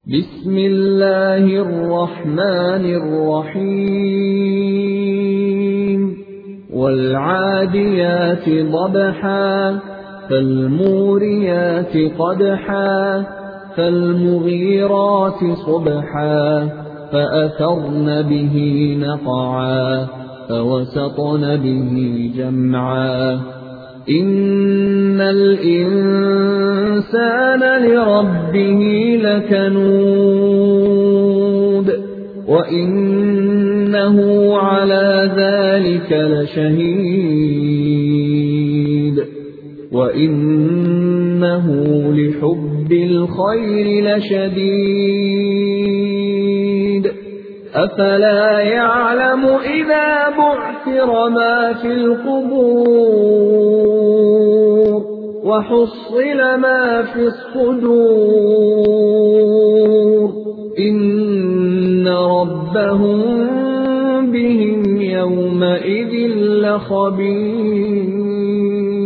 بسم الله الرحمن الرحيم والعاديات ضبحا فالموريات قدحا فالمغيرات صبحا فأثرن به نقعا فوسطن به جمعا إن الإنسان لربه لكنود وإنه على ذلك لشهيد وإنه لحب الخير لشديد أفلا يعلم إذا بعثر ما في القبور وحصل ما في الصدور إن ربهم بهم يومئذ لخبير